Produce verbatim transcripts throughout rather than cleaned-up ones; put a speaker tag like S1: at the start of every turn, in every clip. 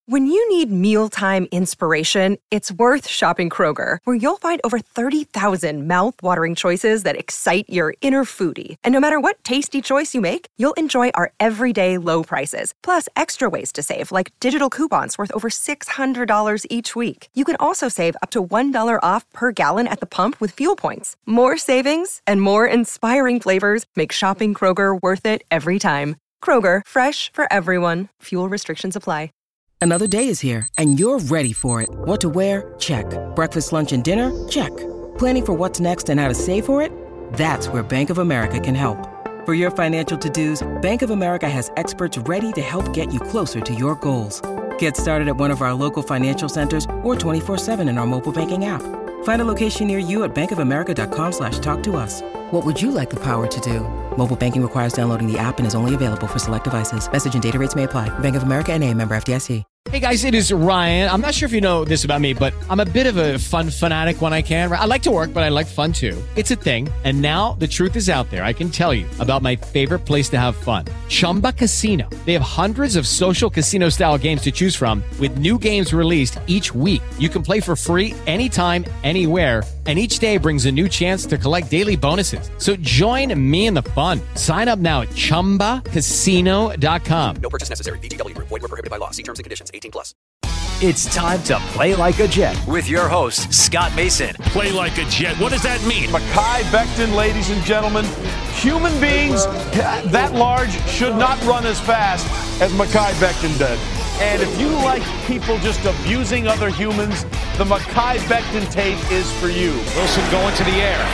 S1: When you need mealtime inspiration, it's worth shopping Kroger, where you'll find over thirty thousand mouth-watering choices that excite your inner foodie. And no matter what tasty choice you make, you'll enjoy our everyday low prices, plus extra ways to save, like digital coupons worth over six hundred dollars each week. You can also save up to one dollar off per gallon at the pump with fuel points. More savings and more inspiring flavors make shopping Kroger worth it every time. Kroger, fresh for everyone. Fuel restrictions apply.
S2: Another day is here, and you're ready for it. What to wear? Check. Breakfast, lunch, and dinner? Check. Planning for what's next and how to save for it? That's where Bank of America can help. For your financial to-dos, Bank of America has experts ready to help get you closer to your goals. Get started at one of our local financial centers or twenty-four seven in our mobile banking app. Find a location near you at bankofamerica.com slash talk to us. What would you like the power to do? Mobile banking requires downloading the app and is only available for select devices. Message and data rates may apply. Bank of America N A, member F D I C.
S3: Hey guys, it is Ryan. I'm not sure if you know this about me, but I'm a bit of a fun fanatic when I can. I like to work, but I like fun too. It's a thing. And now the truth is out there. I can tell you about my favorite place to have fun. Chumba Casino. They have hundreds of social casino style games to choose from with new games released each week. You can play for free anytime, anywhere. And each day brings a new chance to collect daily bonuses. So join me in the fun. Sign up now at chumba casino dot com.
S4: No purchase necessary. V G W. Void where prohibited by law. See terms and conditions. eighteen plus.
S5: It's time to play like a Jet with your host, Scott Mason.
S6: Play like a Jet. What does that mean?
S7: Mekhi Becton, ladies and gentlemen. Human beings that large should not run as fast as Mekhi Becton did. And if you like people just abusing other humans, the Mekhi Becton tape is for you.
S8: Wilson going to the air.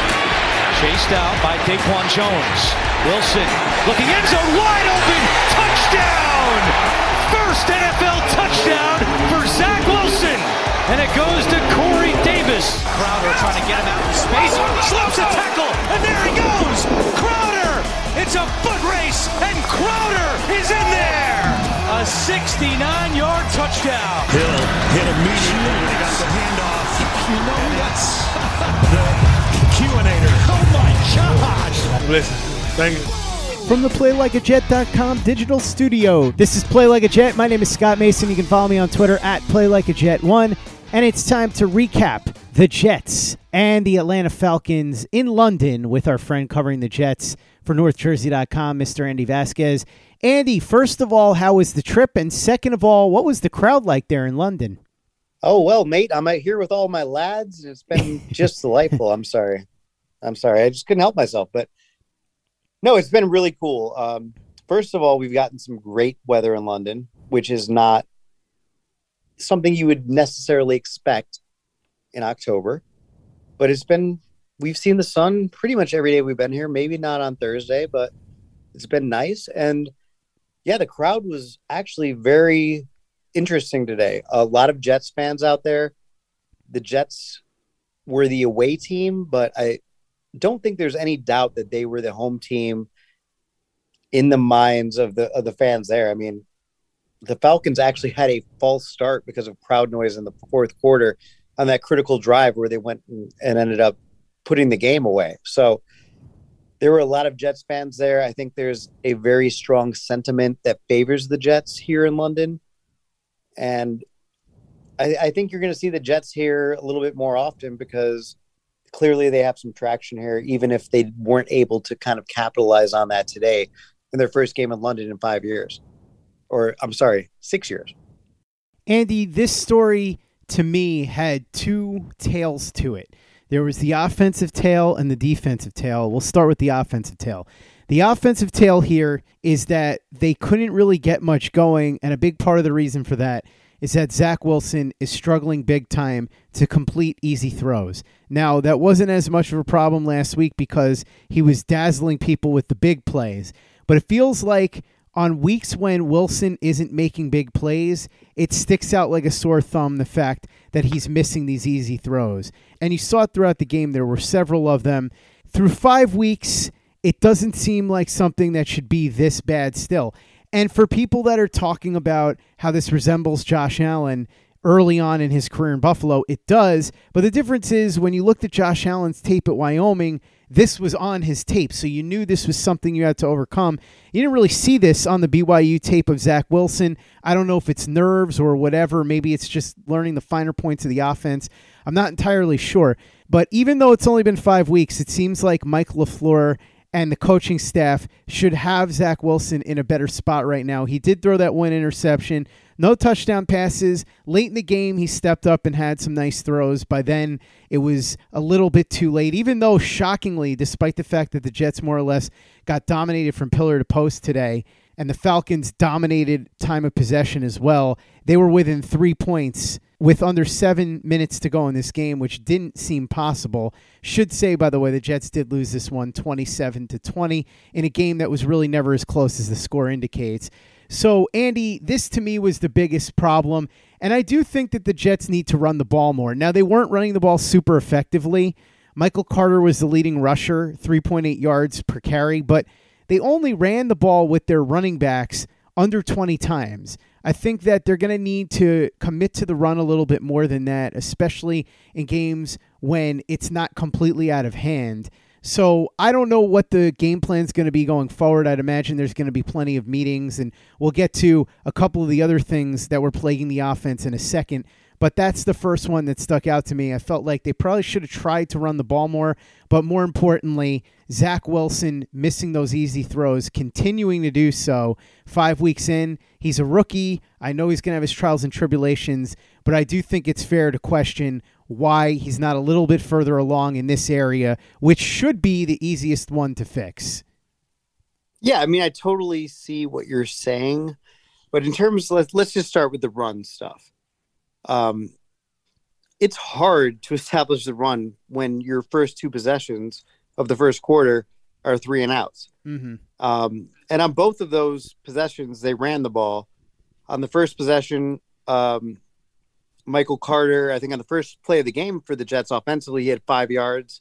S8: Chased out by Daquan Jones. Wilson looking end zone, wide open, touchdown! First N F L touchdown for Zach Wilson. And it goes to Corey Davis. Crowder trying to get him out in space. Slips a tackle, and there he goes! Crowder! It's a foot race, and Crowder is in there! A sixty-nine-yard touchdown.
S6: Hill hit immediately when he got the handoff. You know that's the Q-inator.
S8: Oh my gosh!
S7: Listen, thank you.
S9: From the play like a jet dot com digital studio, this is Play Like a Jet. My name is Scott Mason. You can follow me on Twitter at play like a jet one. And it's time to recap the Jets and the Atlanta Falcons in London with our friend covering the Jets for North Jersey dot com, Mister Andy Vasquez. Andy, first of all, how was the trip? And second of all, what was the crowd like there in London?
S10: Oh, well, mate, I'm out here with all my lads. It's been just delightful. I'm sorry. I'm sorry. I just couldn't help myself. But no, it's been really cool. Um, first of all, we've gotten some great weather in London, which is not something you would necessarily expect in October. But it's been, we've seen the sun pretty much every day we've been here. Maybe not on Thursday, but it's been nice. And yeah, the crowd was actually very interesting today. A lot of Jets fans out there. The Jets were the away team, but I don't think there's any doubt that they were the home team in the minds of the of the fans there. I mean, the Falcons actually had a false start because of crowd noise in the fourth quarter on that critical drive where they went and, and ended up putting the game away. So there were a lot of Jets fans there. I think there's a very strong sentiment that favors the Jets here in London. And I, I think you're going to see the Jets here a little bit more often because clearly they have some traction here, even if they weren't able to kind of capitalize on that today in their first game in London in five years. Or, I'm sorry, six years.
S9: Andy, this story to me had two tails to it. There was the offensive tail and the defensive tail. We'll start with the offensive tail. The offensive tail here is that they couldn't really get much going, and a big part of the reason for that is that Zach Wilson is struggling big time to complete easy throws. Now, that wasn't as much of a problem last week because he was dazzling people with the big plays, but it feels like on weeks when Wilson isn't making big plays, it sticks out like a sore thumb, the fact that he's missing these easy throws. And you saw it throughout the game. There were several of them. Through five weeks, it doesn't seem like something that should be this bad still. And for people that are talking about how this resembles Josh Allen early on in his career in Buffalo. It does, but the difference is when you looked at Josh Allen's tape at Wyoming, this was on his tape, so you knew this was something you had to overcome. You didn't really see this on the B Y U tape of Zach Wilson. I don't know if it's nerves or whatever. Maybe it's just learning the finer points of the offense. I'm not entirely sure. But even though it's only been five weeks, it seems like Mike LaFleur and the coaching staff should have Zach Wilson in a better spot right now. He did throw that one interception. No touchdown passes. Late in the game, he stepped up and had some nice throws. By then, it was a little bit too late, even though, shockingly, despite the fact that the Jets more or less got dominated from pillar to post today, and the Falcons dominated time of possession as well, they were within three points with under seven minutes to go in this game, which didn't seem possible. Should say, by the way, the Jets did lose this one twenty-seven to twenty in a game that was really never as close as the score indicates. So, Andy, this to me was the biggest problem, and I do think that the Jets need to run the ball more. Now, they weren't running the ball super effectively. Michael Carter was the leading rusher, three point eight yards per carry, but they only ran the ball with their running backs under twenty times. I think that they're going to need to commit to the run a little bit more than that, especially in games when it's not completely out of hand. So I don't know what the game plan is going to be going forward. I'd imagine there's going to be plenty of meetings, and we'll get to a couple of the other things that were plaguing the offense in a second. But that's the first one that stuck out to me. I felt like they probably should have tried to run the ball more, but more importantly, Zach Wilson missing those easy throws, continuing to do so. Five weeks in, he's a rookie. I know he's going to have his trials and tribulations, but I do think it's fair to question why he's not a little bit further along in this area, which should be the easiest one to fix.
S10: Yeah, I mean, I totally see what you're saying, but in terms, let's let's just start with the run stuff. Um, it's hard to establish the run when your first two possessions of the first quarter are three and outs.
S9: Mm-hmm.
S10: Um, and on both of those possessions, they ran the ball. On the first possession, um, Michael Carter, I think on the first play of the game for the Jets offensively, he had five yards.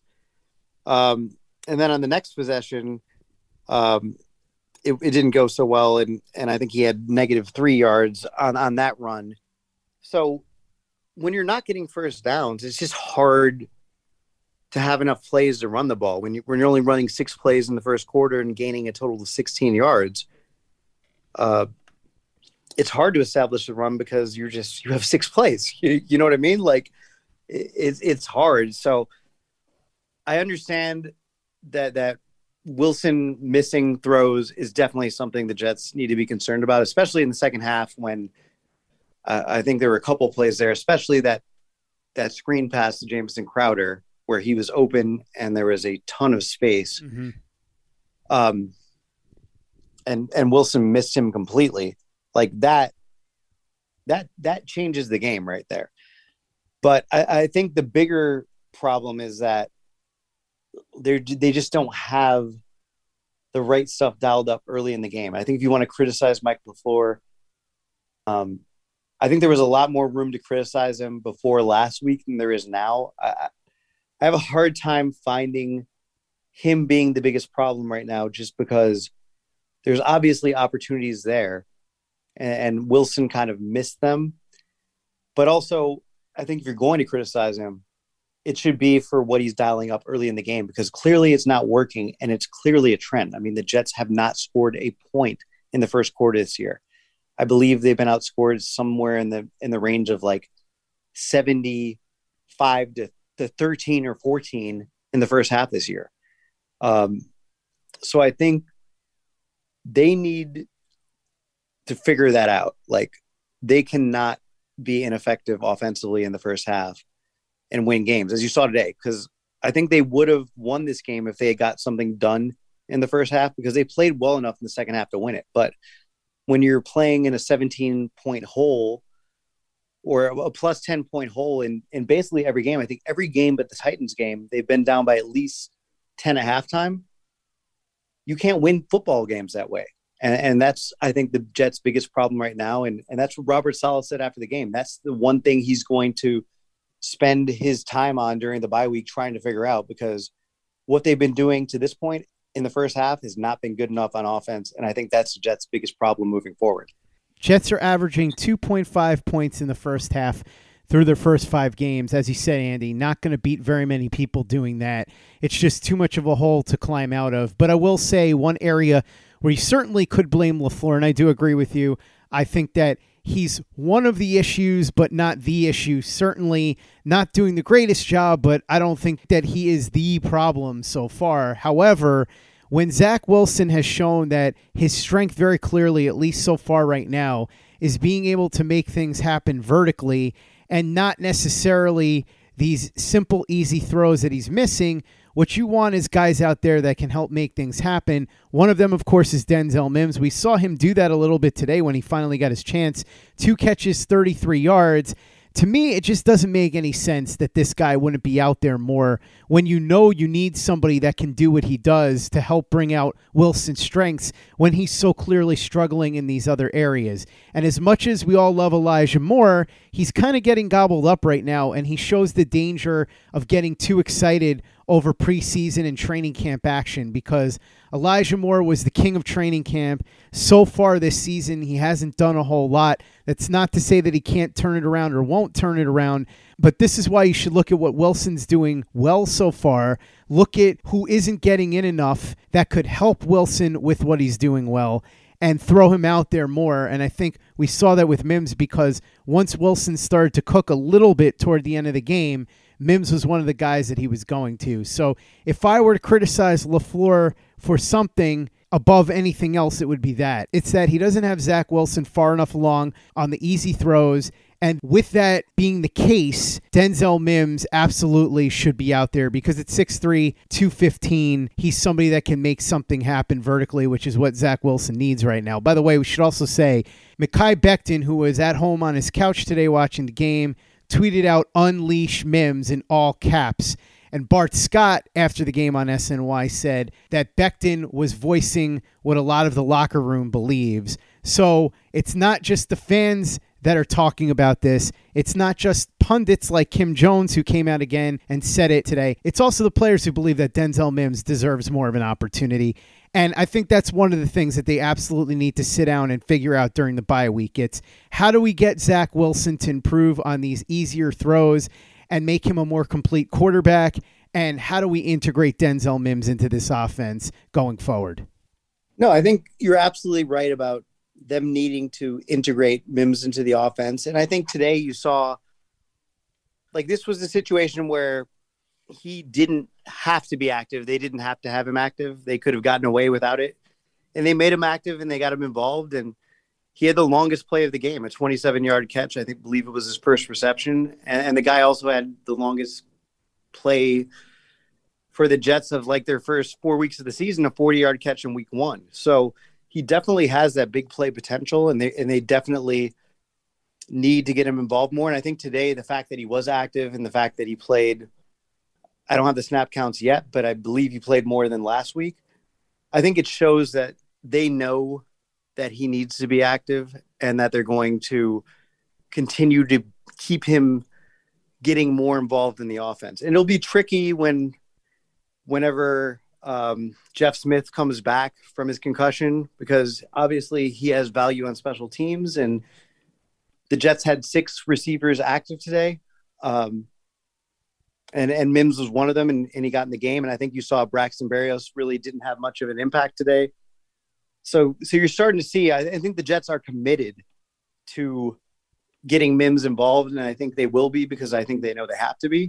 S10: Um, and then on the next possession, um, it, it didn't go so well. And, and I think he had negative three yards on, on that run. So when you're not getting first downs, it's just hard to have enough plays to run the ball. When, you, when you're only running six plays in the first quarter and gaining a total of sixteen yards, uh, it's hard to establish the run because you're just, you have six plays. You, you know what I mean? Like it, it's, it's hard. So I understand that, that Wilson missing throws is definitely something the Jets need to be concerned about, especially in the second half when uh, I think there were a couple plays there, especially that, that screen pass to Jamison Crowder where he was open and there was a ton of space.
S9: Mm-hmm.
S10: Um, and, and Wilson missed him completely. Like that, that, that changes the game right there. But I, I think the bigger problem is that they they just don't have the right stuff dialed up early in the game. I think if you want to criticize Mike LaFleur, um, I think there was a lot more room to criticize him before last week than there is now. I, I have a hard time finding him being the biggest problem right now, just because there's obviously opportunities there. And Wilson kind of missed them. But also, I think if you're going to criticize him, it should be for what he's dialing up early in the game, because clearly it's not working and it's clearly a trend. I mean, the Jets have not scored a point in the first quarter this year. I believe they've been outscored somewhere in the in the range of like seventy-five to, to thirteen or fourteen in the first half this year. Um, so I think they need to figure that out. Like, they cannot be ineffective offensively in the first half and win games, as you saw today, because I think they would have won this game if they had got something done in the first half, because they played well enough in the second half to win it. But when you're playing in a seventeen point hole or a plus ten point hole in, in basically every game, I think every game but the Titans game, they've been down by at least ten at halftime. You can't win football games that way. And, and that's, I think, the Jets' biggest problem right now. And, and that's what Robert Saleh said after the game. That's the one thing he's going to spend his time on during the bye week trying to figure out, because what they've been doing to this point in the first half has not been good enough on offense. And I think that's the Jets' biggest problem moving forward.
S9: Jets are averaging two point five points in the first half through their first five games. As you said, Andy, not going to beat very many people doing that. It's just too much of a hole to climb out of. But I will say one area where you certainly could blame LaFleur, and I do agree with you. I think that he's one of the issues, but not the issue. Certainly not doing the greatest job, but I don't think that he is the problem so far. However, when Zach Wilson has shown that his strength very clearly, at least so far right now, is being able to make things happen vertically and not necessarily these simple, easy throws that he's missing, what you want is guys out there that can help make things happen. One of them, of course, is Denzel Mims. We saw him do that a little bit today when he finally got his chance. Two catches, thirty-three yards. To me, it just doesn't make any sense that this guy wouldn't be out there more when you know you need somebody that can do what he does to help bring out Wilson's strengths when he's so clearly struggling in these other areas. And as much as we all love Elijah Moore, he's kind of getting gobbled up right now, and he shows the danger of getting too excited over preseason and training camp action because Elijah Moore was the king of training camp. So far this season, he hasn't done a whole lot. That's not to say that he can't turn it around or won't turn it around, but this is why you should look at what Wilson's doing well so far. Look at who isn't getting in enough that could help Wilson with what he's doing well and throw him out there more. And I think we saw that with Mims because once Wilson started to cook a little bit toward the end of the game, Mims was one of the guys that he was going to. So if I were to criticize LaFleur for something above anything else, it would be that. It's that he doesn't have Zach Wilson far enough along on the easy throws. And with that being the case, Denzel Mims absolutely should be out there because at six three, two fifteen, he's somebody that can make something happen vertically, which is what Zach Wilson needs right now. By the way, we should also say Mekhi Becton, who was at home on his couch today watching the game, tweeted out "Unleash Mims" in all caps. And Bart Scott, after the game on S N Y, said that Becton was voicing what a lot of the locker room believes. So it's not just the fans that are talking about this. It's not just pundits like Kim Jones who came out again and said it today. It's also the players who believe that Denzel Mims deserves more of an opportunity. And I think that's one of the things that they absolutely need to sit down and figure out during the bye week. It's how do we get Zach Wilson to improve on these easier throws and make him a more complete quarterback? And how do we integrate Denzel Mims into this offense going forward?
S10: No, I think you're absolutely right about them needing to integrate Mims into the offense. And I think today you saw, like, this was a situation where he didn't have to be active. They didn't have to have him active. They could have gotten away without it. And they made him active and they got him involved. And he had the longest play of the game, a twenty-seven-yard catch. I think, believe it was his first reception. And, and the guy also had the longest play for the Jets of like their first four weeks of the season, a forty-yard catch in week one. So he definitely has that big play potential, and they and they definitely need to get him involved more. And I think today, the fact that he was active and the fact that he played, I don't have the snap counts yet, but I believe he played more than last week. I think it shows that they know that he needs to be active and that they're going to continue to keep him getting more involved in the offense. And it'll be tricky when, whenever um, Jeff Smith comes back from his concussion, because obviously he has value on special teams, and the Jets had six receivers active today. Um, and, and Mims was one of them, and, and he got in the game. And I think you saw Braxton Berrios really didn't have much of an impact today. So, so you're starting to see, I, I think the Jets are committed to getting Mims involved, and I think they will be because I think they know they have to be.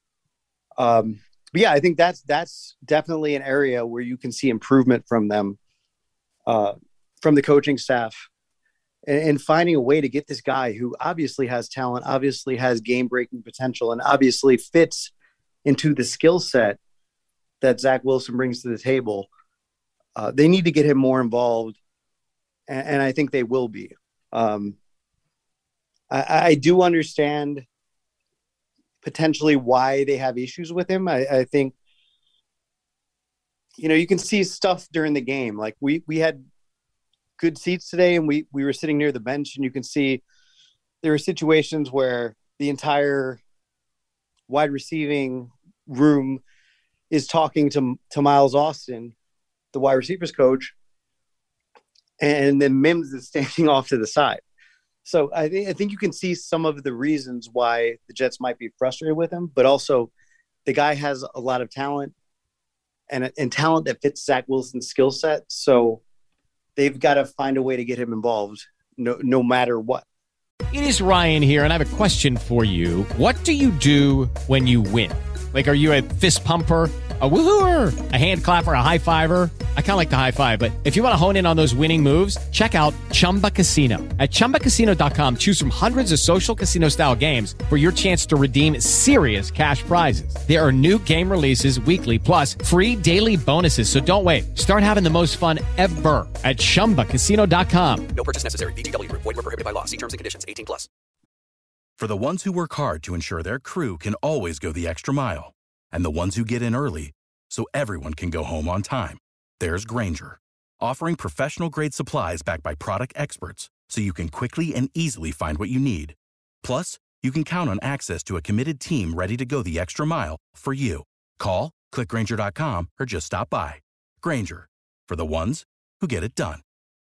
S10: Um, but yeah, I think that's that's definitely an area where you can see improvement from them, uh, from the coaching staff, and, and finding a way to get this guy who obviously has talent, obviously has game-breaking potential, and obviously fits into the skill set that Zach Wilson brings to the table. Uh, they need to get him more involved, and, and I think they will be. Um, I, I do understand potentially why they have issues with him. I, I think, you know, you can see stuff during the game. Like we, we had good seats today, and we, we were sitting near the bench, and you can see there were situations where the entire wide receiving room is talking to, to Miles Austin, the wide receivers coach. and then Mims is standing off to the side. So I think I think you can see some of the reasons why the Jets might be frustrated with him, but also the guy has a lot of talent and, and talent that fits Zach Wilson's skill set. So they've got to find a way to get him involved no, no matter what.
S3: It is Ryan here, and I have a question for you. What do you do when you win? Like, are you a fist pumper, a woohooer, a hand clapper, a high fiver? I kind of like the high five, but if you want to hone in on those winning moves, check out Chumba Casino. At chumba casino dot com, choose from hundreds of social casino style games for your chance to redeem serious cash prizes. There are new game releases weekly, plus free daily bonuses. So don't wait. Start having the most fun ever at chumba casino dot com.
S4: No purchase necessary. V G W Group. Void where prohibited by law. See terms and conditions. eighteen plus.
S11: For the ones who work hard to ensure their crew can always go the extra mile, and the ones who get in early so everyone can go home on time, there's Grainger, offering professional-grade supplies backed by product experts so you can quickly and easily find what you need. Plus, you can count on access to a committed team ready to go the extra mile for you. Call, click Grainger dot com, or just stop by. Grainger, for the ones who get it done.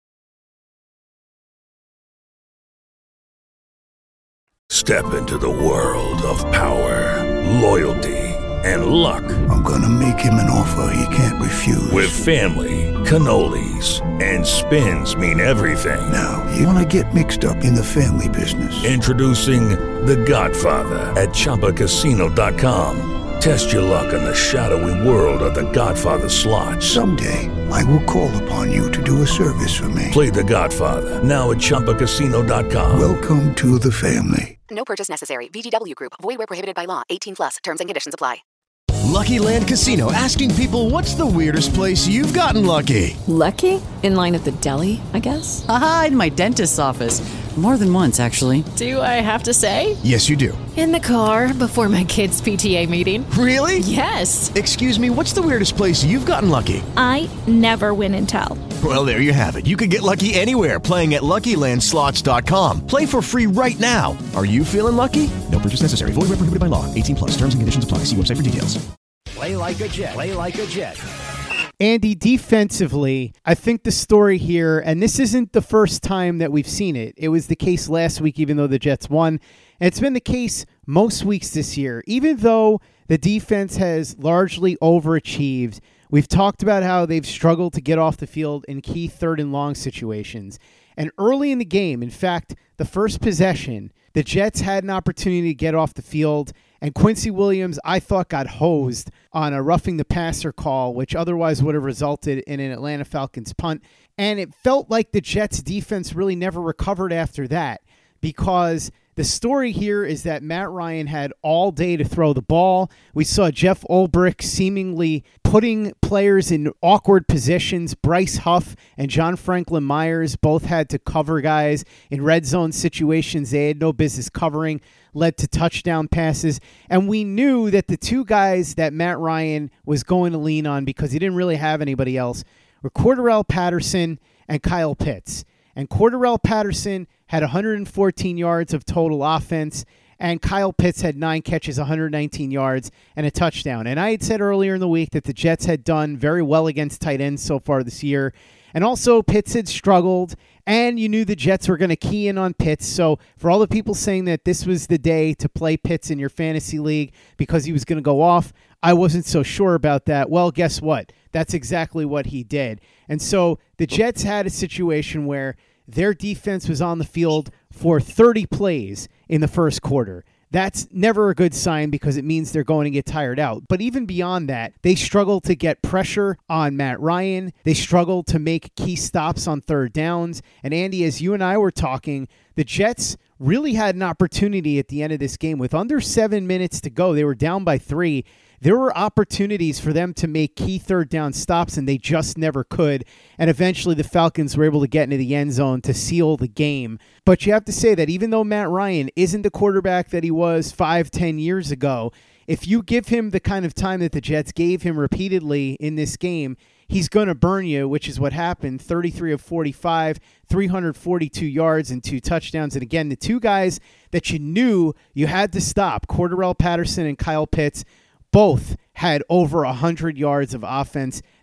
S12: Step into the world of power, loyalty, and luck.
S13: I'm gonna make him an offer he can't refuse.
S12: With family, cannolis, and spins mean everything.
S13: Now, you wanna get mixed up in the family business.
S12: Introducing The Godfather at chumba casino dot com. Test your luck in the shadowy world of The Godfather slot.
S13: Someday, I will call upon you to do a service for me.
S12: Play The Godfather, now at chumba casino dot com.
S13: Welcome to the family.
S14: No purchase necessary. V G W Group. Void where prohibited by law. eighteen plus. Terms and conditions apply.
S15: Lucky Land Casino, asking people, what's the weirdest place you've gotten lucky?
S16: Lucky? In line at the deli, I guess?
S17: Aha, in my dentist's office. More than once, actually.
S16: Do I have to say?
S15: Yes, you do.
S16: In the car before my kids' P T A meeting.
S15: Really?
S16: Yes.
S15: Excuse me, what's the weirdest place you've gotten lucky?
S18: I never win and tell.
S15: Well, there you have it. You can get lucky anywhere, playing at lucky land slots dot com. Play for free right now. Are you feeling lucky? No purchase necessary. Void where prohibited by law. eighteen plus. Terms and conditions apply. See website for details.
S5: Play like a Jet. Play like a Jet.
S9: Andy, defensively, I think the story here, and this isn't the first time that we've seen it. It was the case last week, even though the Jets won. And it's been the case most weeks this year. Even though the defense has largely overachieved, we've talked about how they've struggled to get off the field in key third and long situations. And early in the game, in fact, the first possession, the Jets had an opportunity to get off the field, and Quincy Williams, I thought, got hosed on a roughing the passer call, which otherwise would have resulted in an Atlanta Falcons punt. And it felt like the Jets defense really never recovered after that, because the story here is that Matt Ryan had all day to throw the ball. We saw Jeff Ulbrich seemingly putting players in awkward positions. Bryce Huff and John Franklin Myers both had to cover guys in red zone situations they had no business covering, led to touchdown passes. And we knew that the two guys that Matt Ryan was going to lean on, because he didn't really have anybody else, were Cordarrelle Patterson and Kyle Pitts. And Cordarrelle Patterson had one hundred fourteen yards of total offense, and Kyle Pitts had nine catches, one hundred nineteen yards, and a touchdown. And I had said earlier in the week that the Jets had done very well against tight ends so far this year. And also, Pitts had struggled, and you knew the Jets were going to key in on Pitts. So for all the people saying that this was the day to play Pitts in your fantasy league because he was going to go off, I wasn't so sure about that. Well, guess what? That's exactly what he did. And so the Jets had a situation where their defense was on the field for thirty plays in the first quarter. That's never a good sign, because it means they're going to get tired out. But even beyond that, they struggled to get pressure on Matt Ryan. They struggled to make key stops on third downs. And Andy, as you and I were talking, the Jets really had an opportunity at the end of this game. With under seven minutes to go, they were down by three. There were opportunities for them to make key third down stops, and they just never could. And eventually the Falcons were able to get into the end zone to seal the game. But you have to say that even though Matt Ryan isn't the quarterback that he was five, ten years ago, if you give him the kind of time that the Jets gave him repeatedly in this game, he's going to burn you, which is what happened. thirty-three of forty-five, three hundred forty-two yards and two touchdowns. And again, the two guys that you knew you had to stop, Cordarrelle Patterson and Kyle Pitts, both had over one hundred yards of offense.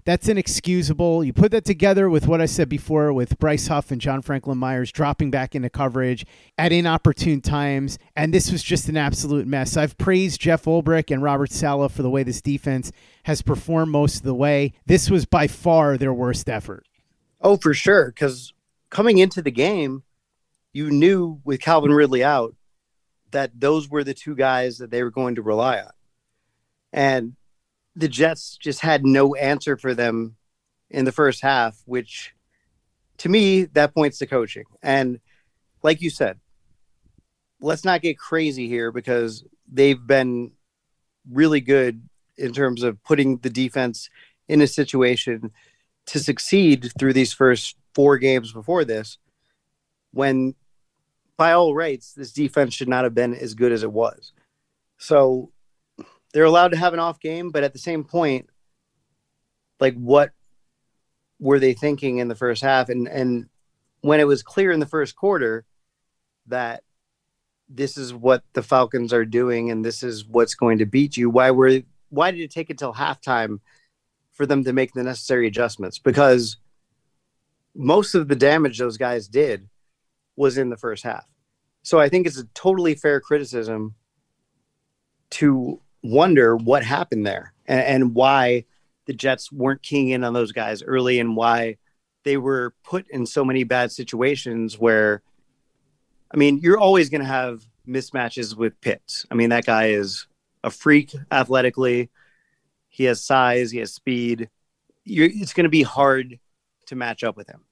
S9: That's inexcusable. You put that together with what I said before with Bryce Huff and John Franklin Myers dropping back into coverage at inopportune times, and this was just an absolute mess. I've praised Jeff Ulbrich and Robert Saleh for the way this defense has performed most of the way. This was by far their worst effort.
S10: Oh, for sure, because coming into the game, you knew with Calvin Ridley out that those were the two guys that they were going to rely on. And the Jets just had no answer for them in the first half, which to me, that points to coaching. And like you said, let's not get crazy here because they've been really good in terms of putting the defense in a situation to succeed through these first four games before this, when by all rights, this defense should not have been as good as it was. So they're allowed to have an off game, but at the same point, like what were they thinking in the first half? And and when it was clear in the first quarter that this is what the Falcons are doing and this is what's going to beat you, why were why did it take until halftime for them to make the necessary adjustments? Because most of the damage those guys did was in the first half. So I think it's a totally fair criticism to wonder what happened there and, and why the Jets weren't keying in on those guys early and why they were put in so many bad situations where, I mean, you're always going to have mismatches with Pitts. I mean, that guy is a freak athletically. He has size, he has speed. You're, it's going to be hard to match up with him.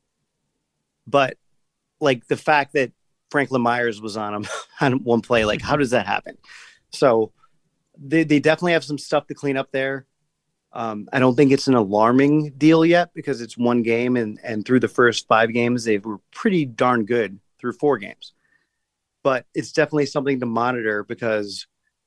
S10: But like the fact that Franklin Myers was on him on one play, like how does that happen? So They they definitely have some stuff to clean up there. Um, I don't think it's an alarming deal yet because it's one game, and and through the first five games, they were pretty darn good through four games. But it's definitely something to monitor because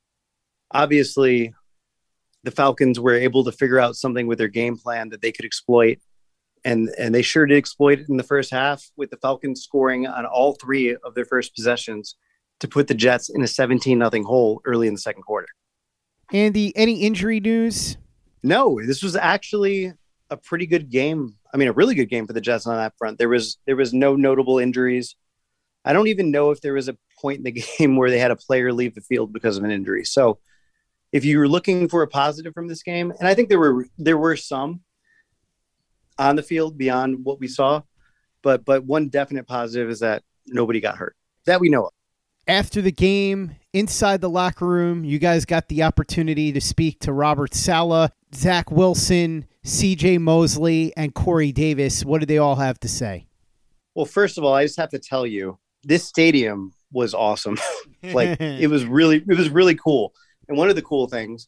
S10: obviously the Falcons were able to figure out something with their game plan that they could exploit, and and they sure did exploit it in the first half with the Falcons scoring on all three of their first possessions to put the Jets in a seventeen nothing hole early in the second quarter.
S9: Andy, any injury news?
S10: No, this was actually a pretty good game. I mean, a really good game for the Jets on that front. There was there was no notable injuries. I don't even know if there was a point in the game where they had a player leave the field because of an injury. So if you were looking for a positive from this game, and I think there were there were some on the field beyond what we saw, but but one definite positive is that nobody got hurt that we know of.
S9: After the game, inside the locker room, you guys got the opportunity to speak to Robert Saleh, Zach Wilson, C J Mosley, and Corey Davis. What did they all have to say?
S10: Well, first of all, I just have to tell you, this stadium was awesome. Like it was really, it was really cool. And one of the cool things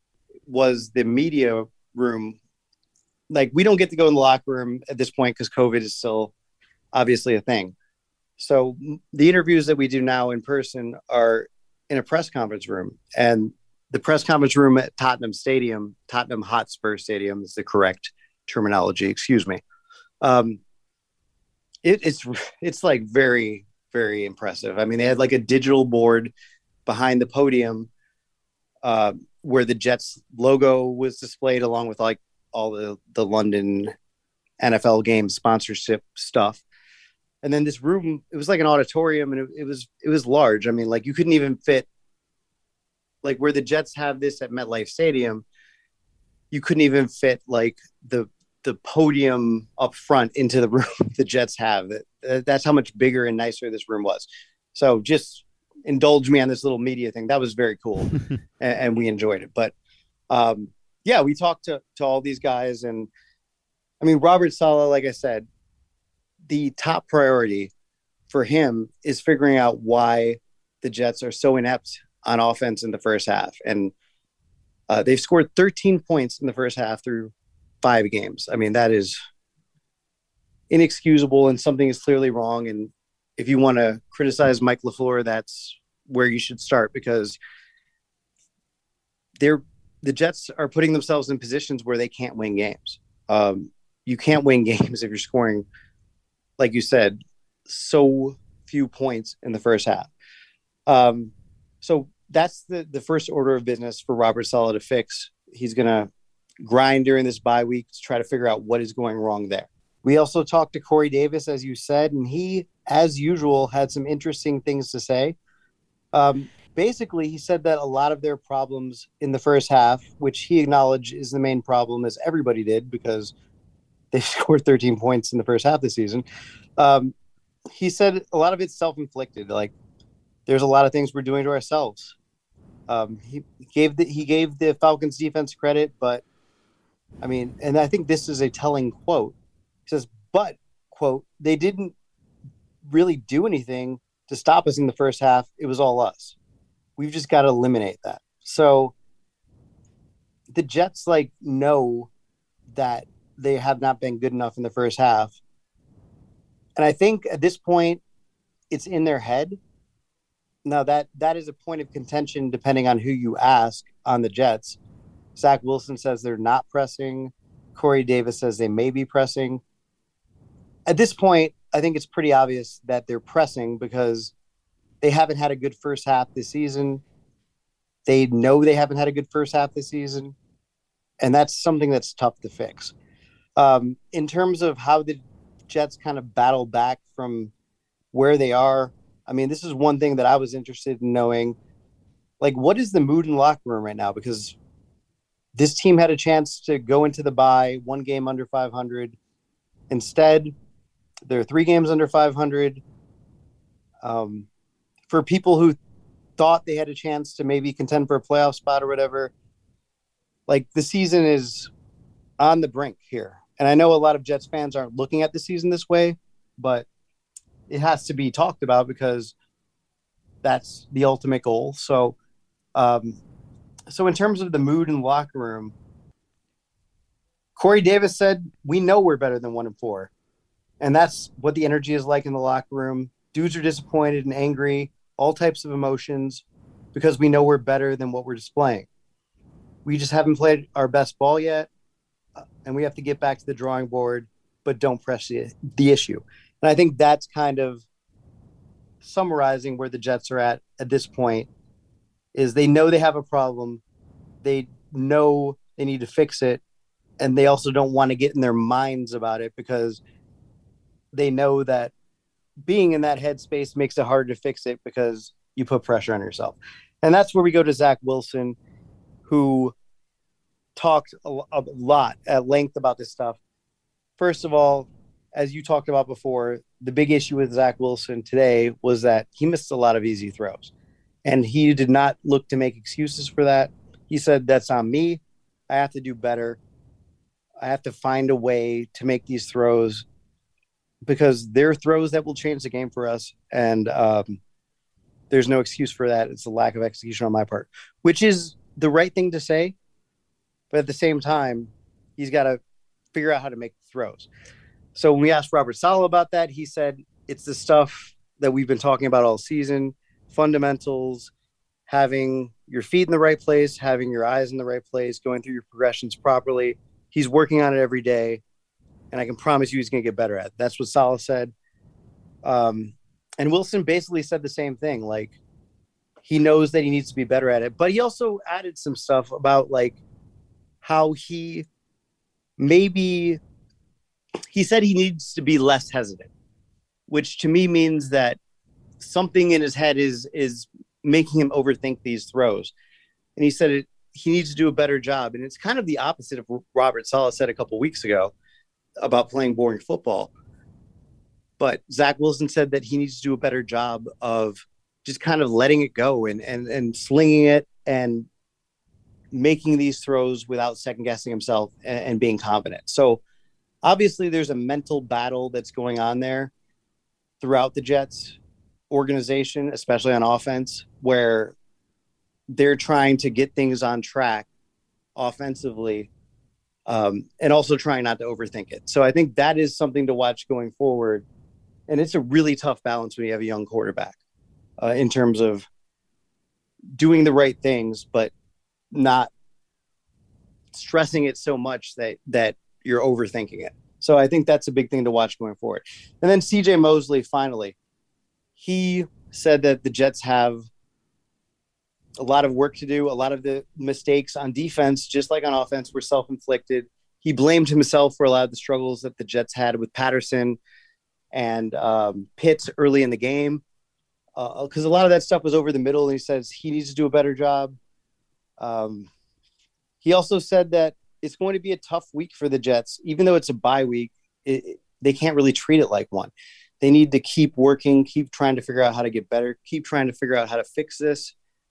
S10: was the media room. Like we don't get to go in the locker room at this point because COVID is still obviously a thing. So the interviews that we do now in person are in a press conference room, and the press conference room at Tottenham Stadium, Tottenham Hotspur Stadium is the correct terminology. Excuse me. Um, it, it's, it's like very, very impressive. I mean, they had like a digital board behind the podium uh, where the Jets logo was displayed along with like all the, the London N F L game sponsorship stuff. And then this room, it was like an auditorium, and it, it was it was large. I mean, like you couldn't even fit, like where the Jets have this at MetLife Stadium, you couldn't even fit like the the podium up front into the room the Jets have. That, that's how much bigger and nicer this room was. So just indulge me on this little media thing. That was very cool, and, and we enjoyed it. But um, yeah, we talked to to all these guys, and I mean, Robert Saleh, like I said, the top priority for him is figuring out why the Jets are so inept on offense in the first half. And uh, they've scored thirteen points in the first half through five games. I mean, that is inexcusable, and something is clearly wrong. And if you want to criticize Mike LaFleur, that's where you should start, because they're, the Jets are putting themselves in positions where they can't win games. Um, you can't win games if you're scoring, like you said, so few points in the first half. Um, so that's the, the first order of business for Robert Saleh to fix. He's going to grind during this bye week to try to figure out what is going wrong there. We also talked to Corey Davis, as you said, and he, as usual, had some interesting things to say. Um, basically, he said that a lot of their problems in the first half, which he acknowledged is the main problem, as everybody did, because they scored thirteen points in the first half of the season. Um, he said a lot of it's self-inflicted. Like, there's a lot of things we're doing to ourselves. Um, he gave the, he gave the Falcons defense credit, but I mean, and I think this is a telling quote. He says, but, quote, they didn't really do anything to stop us in the first half. It was all us. We've just got to eliminate that. So the Jets, like, know that they have not been good enough in the first half. And I think at this point, it's in their head. Now, that that is a point of contention depending on who you ask on the Jets. Zach Wilson says they're not pressing. Corey Davis says they may be pressing. At this point, I think it's pretty obvious that they're pressing because they haven't had a good first half this season. They know they haven't had a good first half this season. And that's something that's tough to fix. Um, in terms of how the Jets kind of battle back from where they are, I mean, this is one thing that I was interested in knowing. Like, what is the mood in the locker room right now? Because this team had a chance to go into the bye, one game under five hundred. Instead, they're three games under five hundred. Um, for people who thought they had a chance to maybe contend for a playoff spot or whatever, like, the season is on the brink here. And I know a lot of Jets fans aren't looking at the season this way, but it has to be talked about because that's the ultimate goal. So, um, so in terms of the mood in the locker room, Corey Davis said, we know we're better than one and four. And that's what the energy is like in the locker room. Dudes are disappointed and angry, all types of emotions, because we know we're better than what we're displaying. We just haven't played our best ball yet, and we have to get back to the drawing board, but don't press the, the issue. And I think that's kind of summarizing where the Jets are at at this point, is they know they have a problem. They know they need to fix it. And they also don't want to get in their minds about it because they know that being in that headspace makes it hard to fix it because you put pressure on yourself. And that's where we go to Zach Wilson, who talked a, a lot at length about this stuff. First of all, as you talked about before, the big issue with Zach Wilson today was that he missed a lot of easy throws. And he did not look to make excuses for that. He said, that's on me. I have to do better. I have to find a way to make these throws because they're throws that will change the game for us. And um, there's no excuse for that. It's a lack of execution on my part, which is the right thing to say. But at the same time, he's got to figure out how to make the throws. So when we asked Robert Saleh about that, he said it's the stuff that we've been talking about all season, fundamentals, having your feet in the right place, having your eyes in the right place, going through your progressions properly. He's working on it every day, and I can promise you he's going to get better at it. That's what Saleh said. Um, and Wilson basically said the same thing. Like, he knows that he needs to be better at it, but he also added some stuff about, like, how he maybe he said he needs to be less hesitant, which to me means that something in his head is is making him overthink these throws. And he said it, he needs to do a better job. And it's kind of the opposite of what Robert Saleh said a couple weeks ago about playing boring football. But Zach Wilson said that he needs to do a better job of just kind of letting it go and and and slinging it and making these throws without second guessing himself and, and being confident. So obviously there's a mental battle that's going on there throughout the Jets organization, especially on offense, where they're trying to get things on track offensively, um, and also trying not to overthink it. So I think that is something to watch going forward. And it's a really tough balance when you have a young quarterback uh, in terms of doing the right things, but not stressing it so much that, that you're overthinking it. So I think that's a big thing to watch going forward. And then C J Mosley, finally, he said that the Jets have a lot of work to do. A lot of the mistakes on defense, just like on offense, were self-inflicted. He blamed himself for a lot of the struggles that the Jets had with Patterson and um, Pitts early in the game, because uh, a lot of that stuff was over the middle, and he says he needs to do a better job. Um, he also said that it's going to be a tough week for the Jets. Even though it's a bye week, it, they can't really treat it like one. They need to keep working, keep trying to figure out how to get better, keep trying to figure out how to fix this.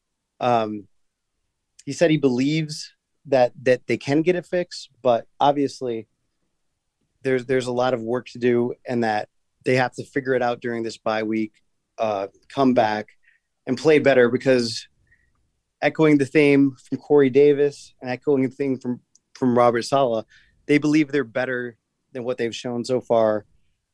S10: Um, he said he believes that that they can get it fixed, but obviously there's there's a lot of work to do, and that they have to figure it out during this bye week, uh, come back and play better, because echoing the theme from Corey Davis and echoing the thing from, from Robert Saleh, they believe they're better than what they've shown so far,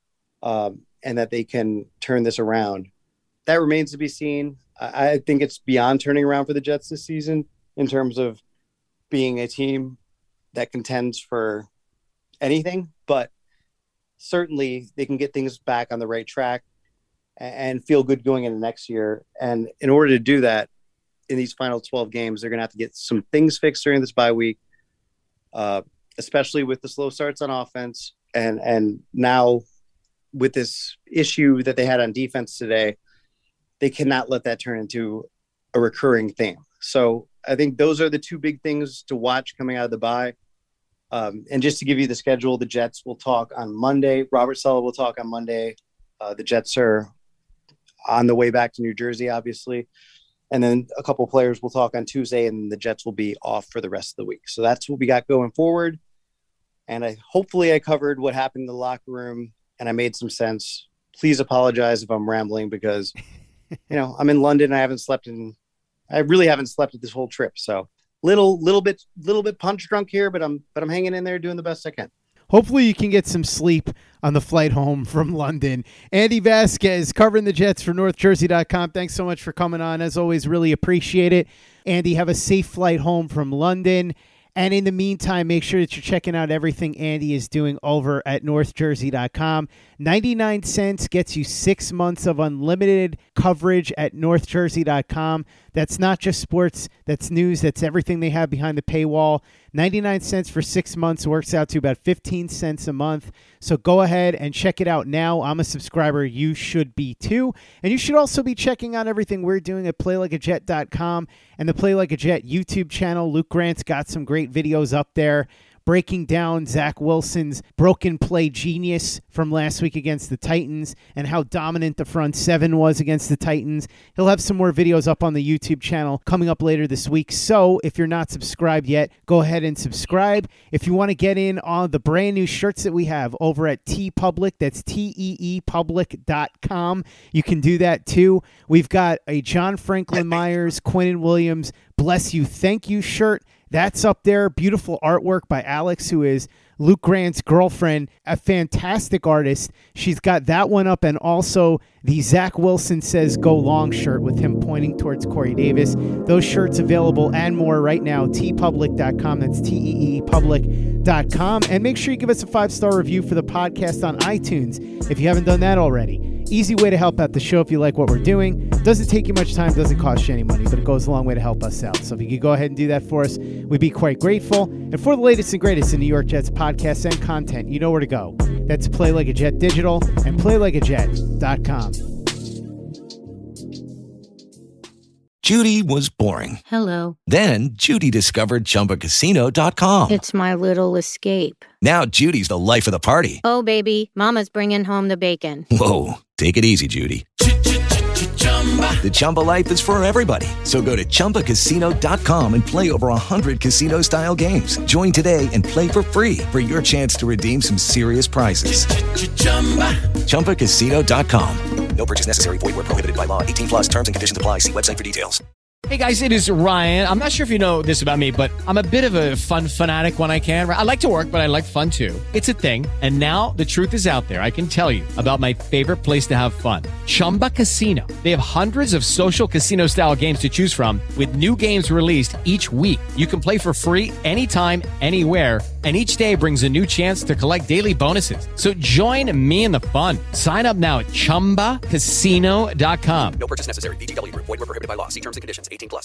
S10: um, and that they can turn this around. That remains to be seen. I, I think it's beyond turning around for the Jets this season in terms of being a team that contends for anything, but certainly they can get things back on the right track and feel good going into next year. And in order to do that, in these final twelve games, they're going to have to get some things fixed during this bye week, uh, especially with the slow starts on offense. And, and now with this issue that they had on defense today, they cannot let that turn into a recurring theme. So I think those are the two big things to watch coming out of the bye. Um, and just to give you the schedule, the Jets will talk on Monday. Robert Saleh will talk on Monday. Uh, the Jets are on the way back to New Jersey, obviously. And then a couple players will talk on Tuesday, and the Jets will be off for the rest of the week. So that's what we got going forward. And I hopefully I covered what happened in the locker room and I made some sense. Please apologize if I'm rambling, because, you know, I'm in London. I haven't slept in, I really haven't slept this whole trip. So little, little bit, little bit punch drunk here, but I'm, but I'm hanging in there doing the best I can.
S9: Hopefully you can get some sleep on the flight home from London. Andy Vasquez covering the Jets for North Jersey dot com. Thanks so much for coming on. As always, really appreciate it. Andy, have a safe flight home from London. And in the meantime, make sure that you're checking out everything Andy is doing over at North Jersey dot com. ninety-nine cents gets you six months of unlimited coverage at North Jersey dot com. That's not just sports, that's news, that's everything they have behind the paywall. ninety-nine cents for six months works out to about fifteen cents a month. So go ahead and check it out now. I'm a subscriber. You should be too. And you should also be checking out everything we're doing at play like a jet dot com and the Play Like a Jet YouTube channel. Luke Grant's got some great videos up there breaking down Zach Wilson's broken play genius from last week against the Titans and how dominant the front seven was against the Titans. He'll have some more videos up on the YouTube channel coming up later this week. So if you're not subscribed yet, go ahead and subscribe. If you want to get in on the brand new shirts that we have over at TeePublic, that's T E E public dot com, you can do that too. We've got a John Franklin Myers, Quinnen Williams, Bless You, Thank You shirt. That's up there. Beautiful artwork by Alex, who is Luke Grant's girlfriend, a fantastic artist. She's got that one up, and also the Zach Wilson Says Go Long shirt with him pointing towards Corey Davis. Those shirts available and more right now, T Public dot com. That's T E E public dot com. And make sure you give us a five-star review for the podcast on iTunes if you haven't done that already. Easy way to help out the show if you like what we're doing. Doesn't take you much time, doesn't cost you any money, but it goes a long way to help us out. So if you could go ahead and do that for us, we'd be quite grateful. And for the latest and greatest in New York Jets podcasts and content, you know where to go. That's Play Like a Jet Digital and play like a jet dot com.
S19: Judy was boring.
S20: Hello.
S19: Then Judy discovered Chumba Casino dot com.
S20: It's my little escape.
S19: Now Judy's the life of the party.
S20: Oh, baby, mama's bringing home the bacon.
S19: Whoa, take it easy, Judy. The Chumba life is for everybody. So go to Chumba Casino dot com and play over one hundred casino-style games. Join today and play for free for your chance to redeem some serious prizes. Chumba Casino dot com.
S4: No purchase necessary. Void where prohibited by law. eighteen plus terms and conditions apply. See website for details.
S3: Hey guys, it is Ryan. I'm not sure if you know this about me, but I'm a bit of a fun fanatic when I can. I like to work, but I like fun too. It's a thing. And now the truth is out there. I can tell you about my favorite place to have fun. Chumba Casino. They have hundreds of social casino style games to choose from with new games released each week. You can play for free anytime, anywhere. And each day brings a new chance to collect daily bonuses. So join me in the fun. Sign up now at Chumba Casino dot com.
S4: No purchase necessary. V G W Group. Void where prohibited by law. See terms and conditions. eighteen plus.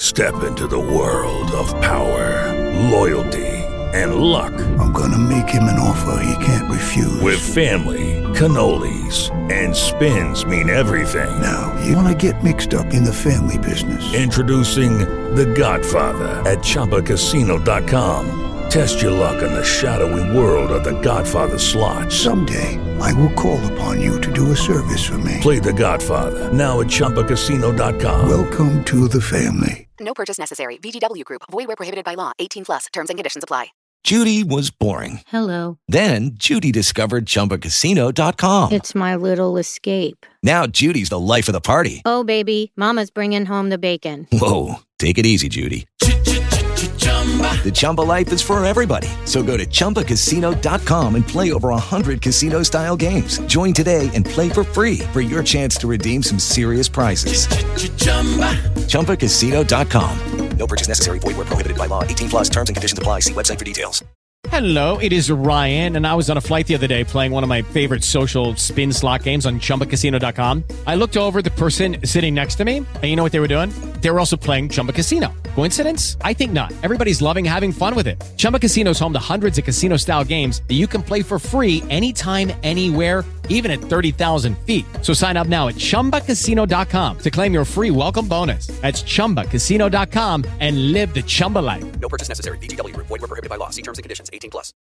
S12: Step into the world of power, loyalty, and luck.
S13: I'm gonna make him an offer he can't refuse.
S12: With family, cannolis, and spins mean everything.
S13: Now, you wanna get mixed up in the family business.
S12: Introducing The Godfather at Chumba Casino dot com. Test your luck in the shadowy world of The Godfather slot.
S13: Someday, I will call upon you to do a service for me.
S12: Play The Godfather now at Chumba Casino dot com.
S13: Welcome to the family.
S14: No purchase necessary. V G W Group. Void where prohibited by law. eighteen plus. Terms and conditions apply.
S19: Judy was boring.
S20: Hello.
S19: Then Judy discovered Chumba Casino dot com.
S20: It's my little escape.
S19: Now Judy's the life of the party.
S20: Oh, baby, mama's bringing home the bacon.
S19: Whoa, take it easy, Judy. The Chumba life is for everybody. So go to Chumba Casino dot com and play over one hundred casino-style games. Join today and play for free for your chance to redeem some serious prizes. Chumba Casino dot com.
S4: No purchase necessary. Void where prohibited by law. eighteen plus terms and conditions apply. See website for details.
S3: Hello, it is Ryan, and I was on a flight the other day playing one of my favorite social spin slot games on Chumba Casino dot com. I looked over at the person sitting next to me, and you know what they were doing? They were also playing Chumba Casino. Coincidence? I think not. Everybody's loving having fun with it. Chumba Casino is home to hundreds of casino-style games that you can play for free anytime, anywhere, even at thirty thousand feet. So sign up now at Chumba Casino dot com to claim your free welcome bonus. That's Chumba Casino dot com and live the Chumba life.
S4: No purchase necessary. V G W Group. Void where prohibited by law. See terms and conditions. eighteen plus.